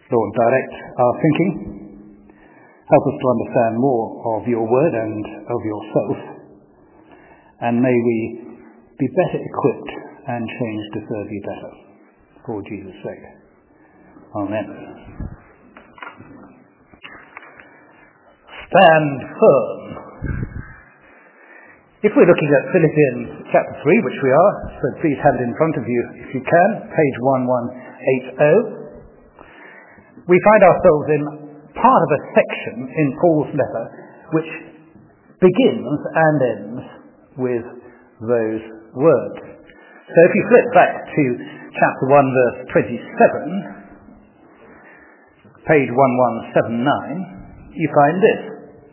Lord, direct our thinking. Help us to understand more of your word and of yourself. And may we be better equipped and changed to serve you better. For Jesus' sake. Amen. Stand firm. If we're looking at Philippians chapter 3, which we are, so please have it in front of you if you can, page 1180. We find ourselves in part of a section in Paul's letter which begins and ends with those words. So if you flip back to chapter 1 verse 27, page 1179, you find this.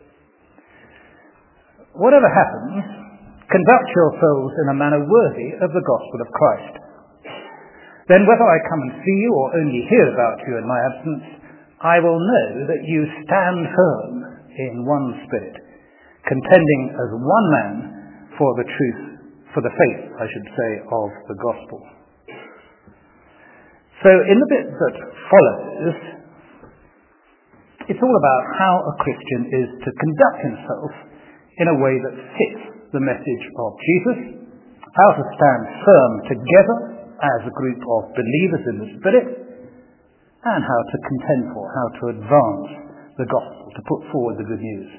Whatever happens, conduct yourselves in a manner worthy of the gospel of Christ. Then whether I come and see you or only hear about you in my absence, I will know that you stand firm in one spirit, contending as one man for the truth, for the faith, I should say, of the gospel. So in the bit that follows, it's all about how a Christian is to conduct himself in a way that fits the message of Jesus, how to stand firm together as a group of believers in the Spirit, and how to contend for, how to advance the gospel, to put forward the good news.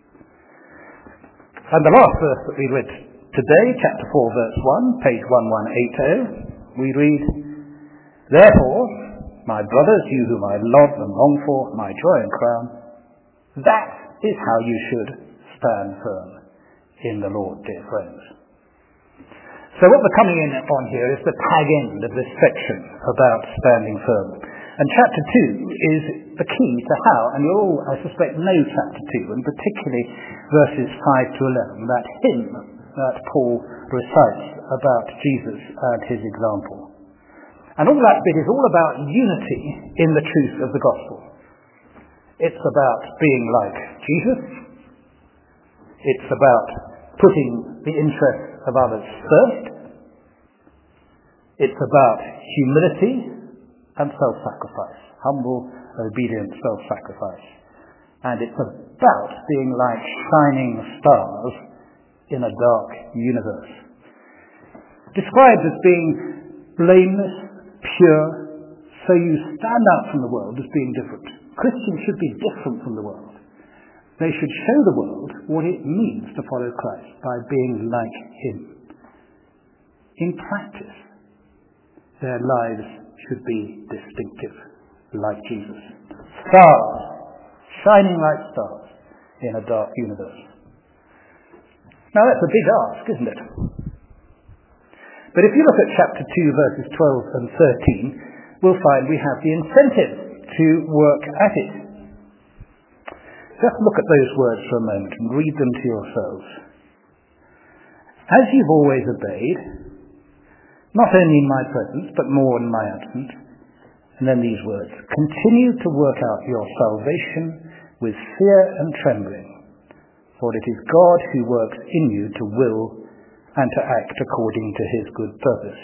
And the last verse that we read today, chapter 4, verse 1, page 1180, we read, Therefore, my brothers, you whom I love and long for, my joy and crown, that is how you should stand firm in the Lord, dear friends. So what we're coming in on here is the tag end of this section about standing firm. And chapter 2 is the key to how, and you all, I suspect, know chapter 2, and particularly verses 5 to 11, that hymn that Paul recites about Jesus and his example. And all that bit is all about unity in the truth of the gospel. It's about being like Jesus. It's about putting the interests of others first. It's about humility and self-sacrifice, humble, obedient self-sacrifice. And it's about being like shining stars in a dark universe. Described as being blameless, pure, so you stand out from the world as being different. Christians should be different from the world. They should show the world what it means to follow Christ by being like him. In practice, their lives should be distinctive, like Jesus. Stars, shining like stars in a dark universe. Now that's a big ask, isn't it? But if you look at chapter 2, verses 12 and 13, we'll find we have the incentive to work at it. Just look at those words for a moment and read them to yourselves. As you've always obeyed, not only in my presence, but more in my absence. And then these words, continue to work out your salvation with fear and trembling, for it is God who works in you to will and to act according to his good purpose.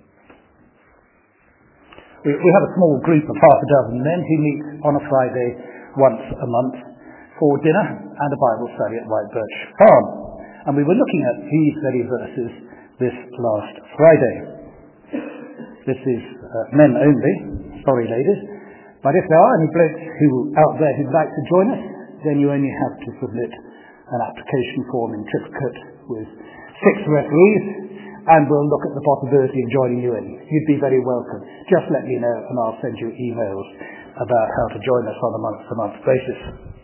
We have a small group of half a dozen men who meet on a Friday once a month for dinner and a Bible study at White Birch Farm. And we were looking at these very verses this last Friday. This is men only, sorry ladies, but if there are any blokes out there who'd like to join us, then you only have to submit an application form in triplicate with 6 referees, and we'll look at the possibility of joining you in. You'd be very welcome. Just let me know and I'll send you emails about how to join us on a month-to-month basis.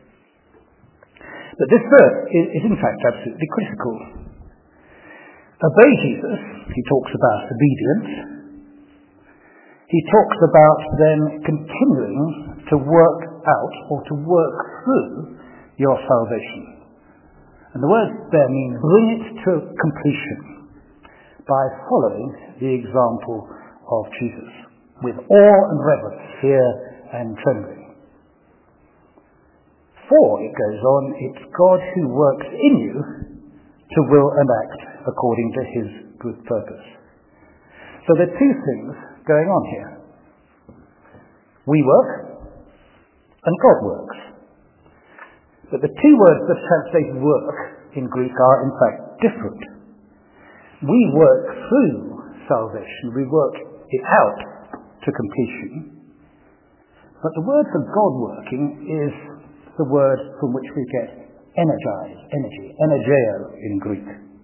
But this verse is in fact absolutely critical. Obey Jesus, he talks about obedience. He talks about then continuing to work out or to work through your salvation. And the word there means bring it to completion by following the example of Jesus with awe and reverence, fear and trembling. For, it goes on, it's God who works in you to will and act according to his good purpose. So there are two things going on here. We work and God works. But the two words that translate work in Greek are in fact different. We work through salvation. We work it out to completion. But the word for God working is the word from which we get energize, energy, energeo in Greek.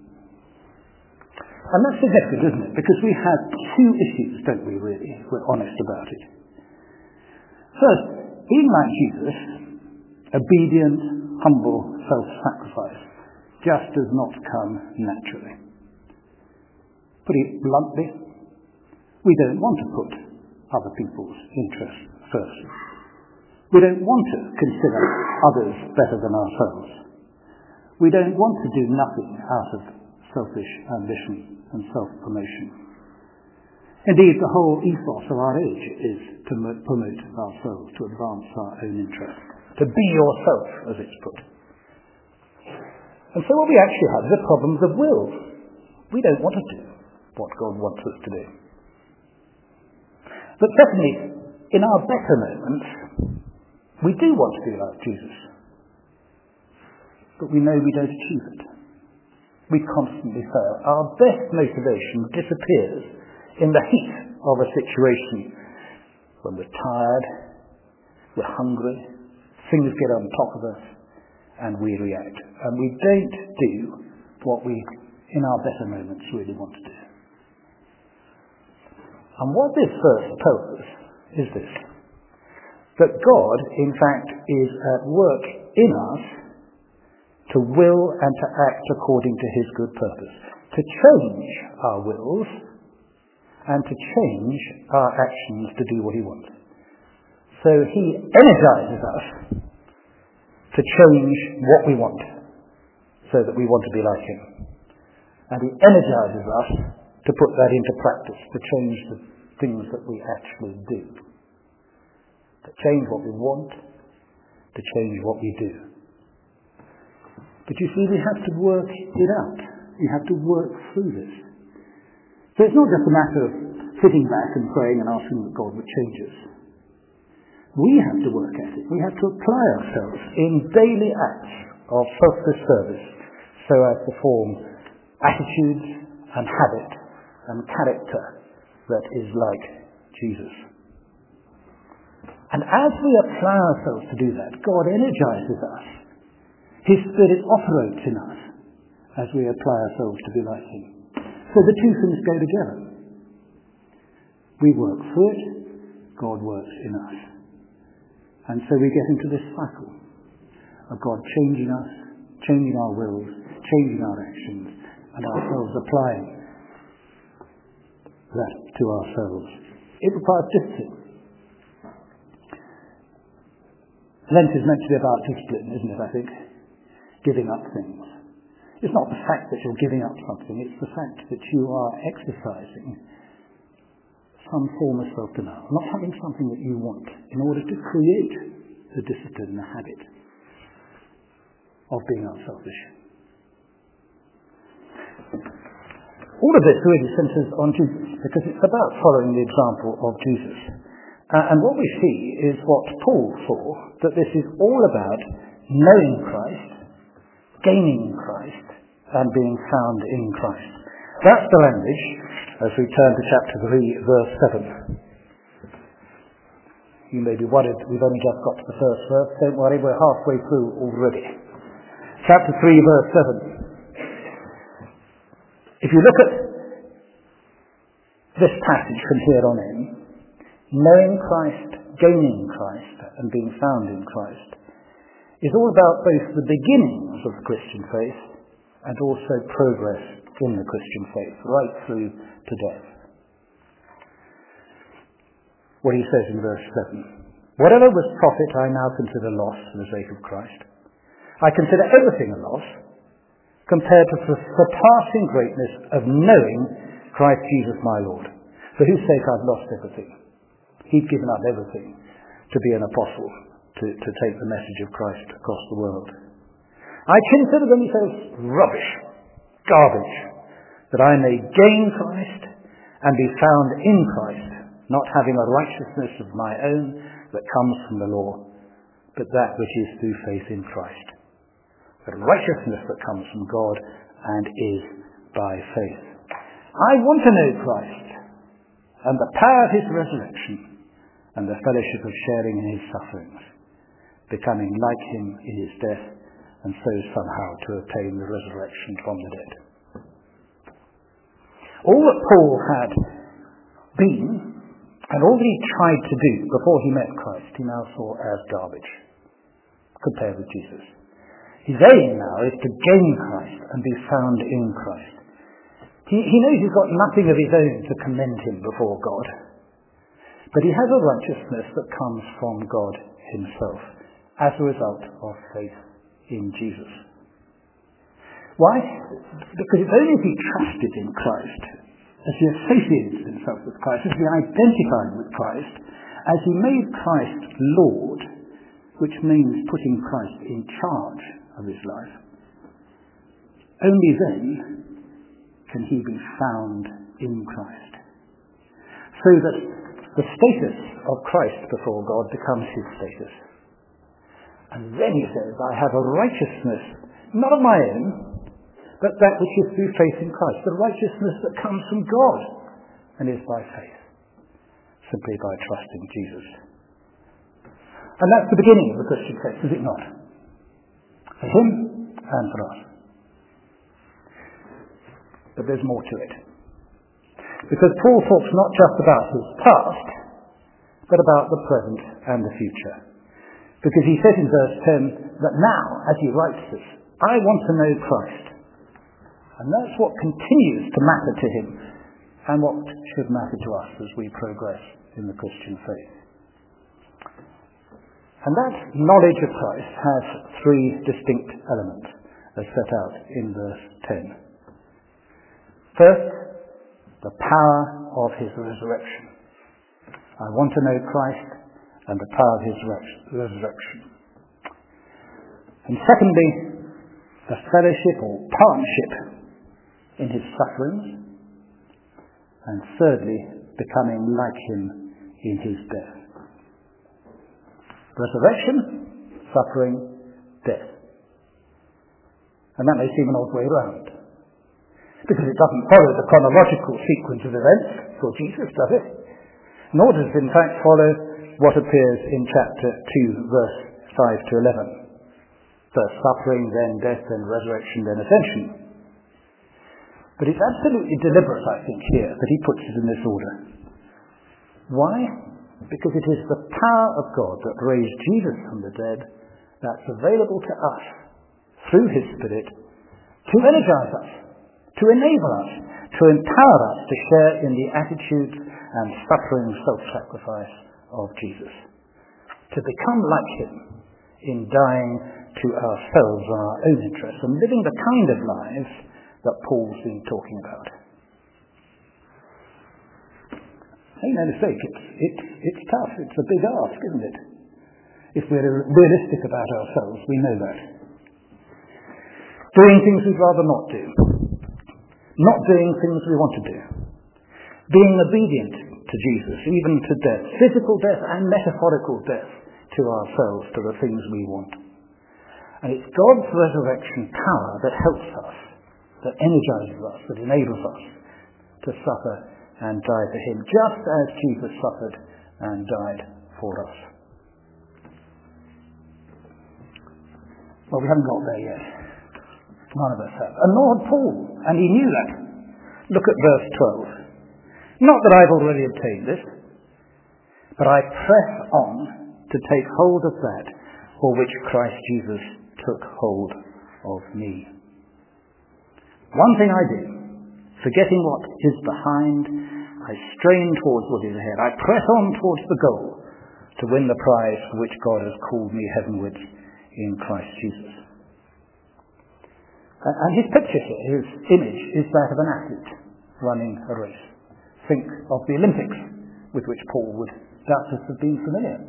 And that's significant, isn't it? Because we have two issues, don't we, really, if we're honest about it. First, being like Jesus, obedient, humble self-sacrifice just does not come naturally. Put it bluntly, we don't want to put other people's interests first. We don't want to consider others better than ourselves. We don't want to do nothing out of selfish ambition and self-promotion. Indeed, the whole ethos of our age is to promote ourselves, to advance our own interests, to be yourself, as it's put. And so what we actually have is a problem of will. We don't want to do what God wants us to do. But secondly, in our better moments, we do want to be like Jesus. But we know we don't achieve it. We constantly fail. Our best motivation disappears in the heat of a situation when we're tired, we're hungry, things get on top of us, and we react. And we don't do what we, in our better moments, really want to do. And what this verse tells us is this: that God, in fact, is at work in us to will and to act according to his good purpose, to change our wills and to change our actions to do what he wants. So he energizes us to change what we want so that we want to be like him. And he energizes us to put that into practice, to change the things that we actually do. To change what we want, to change what we do. But you see, we have to work it out. We have to work through this. So it's not just a matter of sitting back and praying and asking that God would change us. We have to work at it. We have to apply ourselves in daily acts of selfless service so as to form attitudes and habit and character that is like Jesus. And as we apply ourselves to do that, God energizes us. His Spirit operates in us as we apply ourselves to be like him. So the two things go together. We work through it, God works in us. And so we get into this cycle of God changing us, changing our wills, changing our actions, and ourselves applying that to ourselves. It requires discipline. Lent is meant to be about discipline, isn't it, I think? Giving up things. It's not the fact that you're giving up something, it's the fact that you are exercising some form of self-denial, not having something that you want, in order to create the discipline, the habit of being unselfish. All of this really centers on Jesus, because it's about following the example of Jesus. And what we see is what Paul saw, that this is all about knowing Christ, gaining Christ, and being found in Christ. That's the language as we turn to chapter 3, verse 7. You may be worried we've only just got to the first verse. Don't worry, we're halfway through already. Chapter 3, verse 7. If you look at this passage from here on in, knowing Christ, gaining Christ, and being found in Christ is all about both the beginnings of the Christian faith and also progress in the Christian faith, right through to death. What he says in verse 7, whatever was profit I now consider loss for the sake of Christ. I consider everything a loss compared to the surpassing greatness of knowing Christ Jesus my Lord, for whose sake I've lost everything. He'd given up everything to be an apostle, to take the message of Christ across the world. I consider them, he says, rubbish, garbage, that I may gain Christ and be found in Christ, not having a righteousness of my own that comes from the law, but that which is through faith in Christ. The righteousness that comes from God and is by faith. I want to know Christ and the power of his resurrection and the fellowship of sharing in his sufferings, becoming like him in his death, and so somehow to attain the resurrection from the dead. All that Paul had been, and all that he tried to do before he met Christ, he now saw as garbage compared with Jesus. His aim now is to gain Christ and be found in Christ. He knows he's got nothing of his own to commend him before God, but he has a righteousness that comes from God himself as a result of faith in Jesus. Why? Because it's only as he trusted in Christ, as he associated himself with Christ, as he identified with Christ, as he made Christ Lord, which means putting Christ in charge of his life, only then can he be found in Christ. So that the status of Christ before God becomes his status. And then he says, I have a righteousness, not of my own, but that which is through faith in Christ. The righteousness that comes from God and is by faith, simply by trusting Jesus. And that's the beginning of the Christian faith, is it not? For him and for us. But there's more to it. Because Paul talks not just about his past, but about the present and the future. Because he says in verse 10 that now, as he writes this, I want to know Christ. And that's what continues to matter to him, and what should matter to us as we progress in the Christian faith. And that knowledge of Christ has three distinct elements, as set out in verse 10. First, the power of his resurrection. I want to know Christ and the power of his resurrection. And secondly, the fellowship or partnership in his sufferings. And thirdly, becoming like him in his death. Resurrection, suffering, death. And that may seem an odd way around, because it doesn't follow the chronological sequence of events for Jesus, does it? Nor does it in fact follow what appears in chapter 2, verse 5 to 11. First suffering, then death, then resurrection, then ascension. But it's absolutely deliberate, I think, here that he puts it in this order. Why? Because it is the power of God that raised Jesus from the dead that's available to us through his Spirit to energize us, to enable us, to empower us to share in the attitudes and suffering self-sacrifice of Jesus. To become like him in dying to ourselves and our own interests and living the kind of lives that Paul's been talking about. Make no mistake, it's tough. It's a big ask, isn't it? If we're realistic about ourselves, we know that. Doing things we'd rather not do. Not doing things we want to do. Being obedient to Jesus, even to death. Physical death and metaphorical death to ourselves, to the things we want. And it's God's resurrection power that helps us, that energizes us, that enables us to suffer and die for him, just as Jesus suffered and died for us. Well, we haven't got there yet. None of us have. And nor had Paul, and he knew that. Look at verse 12. Not that I've already obtained this, but I press on to take hold of that for which Christ Jesus took hold of me. One thing I do, forgetting what is behind, I strain towards what is ahead. I press on towards the goal to win the prize for which God has called me heavenwards in Christ Jesus. And his picture here, his image, is that of an athlete running a race. Think of the Olympics, with which Paul would doubtless have been familiar.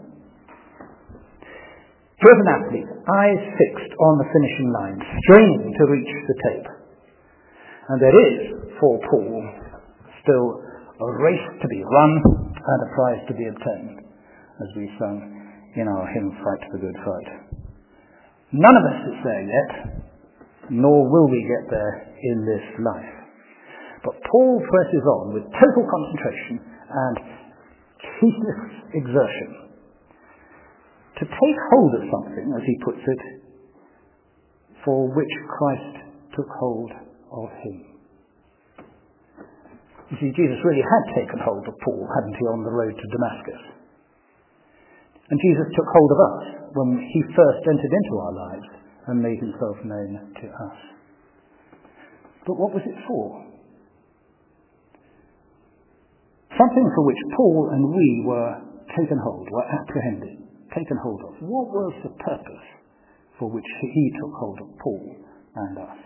Here's an athlete, eyes fixed on the finishing line, straining to reach the tape. And there is, for Paul, still a race to be run and a prize to be obtained, as we sung in our hymn, Fight the Good Fight. None of us is there yet, nor will we get there in this life. But Paul presses on with total concentration and ceaseless exertion to take hold of something, as he puts it, for which Christ took hold of him. You see, Jesus really had taken hold of Paul, hadn't he, on the road to Damascus? And Jesus took hold of us when he first entered into our lives and made himself known to us. But what was it for? Something for which Paul and we were taken hold, were apprehended, taken hold of. What was the purpose for which he took hold of Paul and us?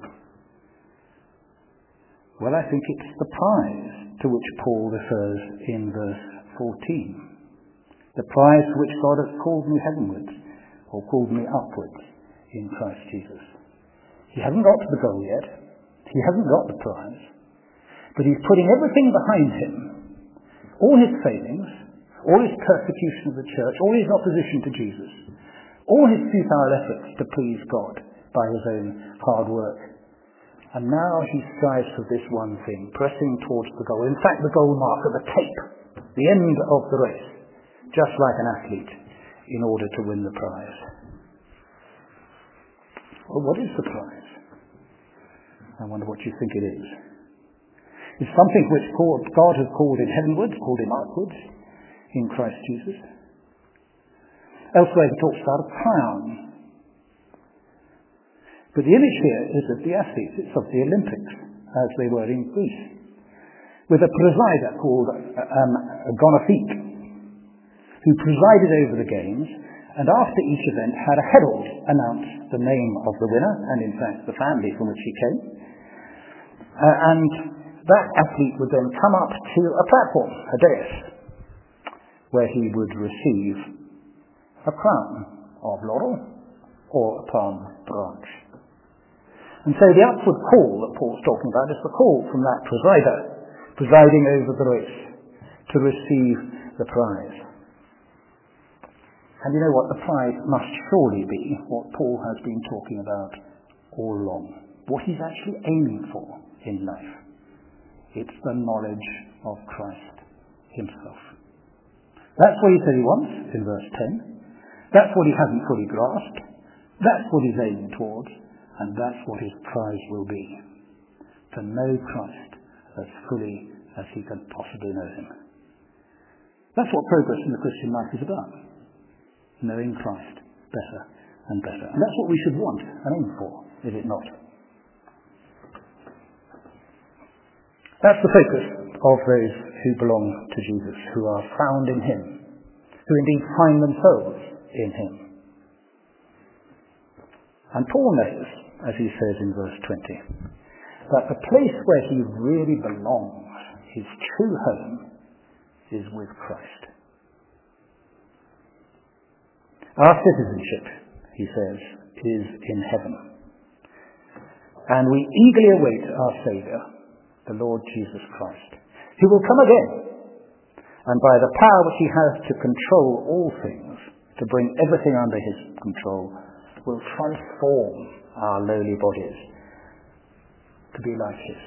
Well, I think it's the prize to which Paul refers in verse 14. The prize for which God has called me heavenwards, or called me upwards, in Christ Jesus. He hasn't got to the goal yet. He hasn't got the prize. But he's putting everything behind him. All his failings, all his persecution of the church, all his opposition to Jesus, all his futile efforts to please God by his own hard work. And now he strives for this one thing, pressing towards the goal. In fact, the goal mark of the tape, the end of the race, just like an athlete, in order to win the prize. Well, what is the prize? I wonder what you think it is. It's something which God has called him heavenwards, called him upwards, in Christ Jesus. Elsewhere he talks about a crown. But the image here is of the athletes. It's of the Olympics, as they were in Greece, with a presider called a Gonophete, who presided over the games, and after each event had a herald announce the name of the winner, and in fact the family from which he came. And that athlete would then come up to a platform, a dais, where he would receive a crown of laurel or a palm branch. And so the upward call that Paul's talking about is the call from that presider, presiding over the race, to receive the prize. And you know what? The prize must surely be what Paul has been talking about all along. What he's actually aiming for in life. It's the knowledge of Christ himself. That's what he said he wants in verse 10. That's what he hasn't fully grasped. That's what he's aiming towards. And that's what his prize will be. To know Christ as fully as he can possibly know him. That's what progress in the Christian life is about. Knowing Christ better and better. And that's what we should want and aim for, is it not? That's the focus of those who belong to Jesus, who are found in him, who indeed find themselves in him. And Paul knows, as he says in verse 20, that the place where he really belongs, his true home, is with Christ. Our citizenship, he says, is in heaven. And we eagerly await our Saviour, the Lord Jesus Christ, who will come again, and by the power which he has to control all things, to bring everything under his control, will transform our lowly bodies to be like his.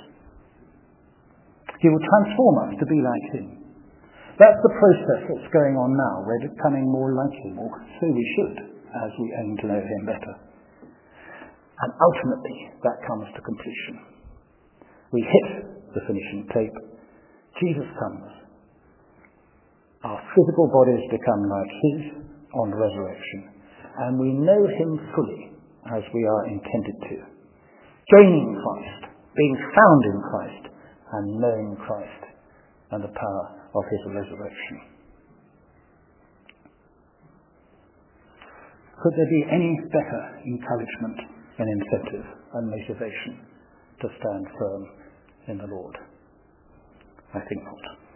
He will transform us to be like him. That's the process that's going on now. We're becoming more like him, or so we should, as we aim to know him better. And ultimately, that comes to completion. We hit the finishing tape. Jesus comes. Our physical bodies become like his on resurrection. And we know him fully, as we are intended to. Gaining Christ, being found in Christ, and knowing Christ and the power of his resurrection. Could there be any better encouragement and incentive and motivation to stand firm in the Lord? I think not.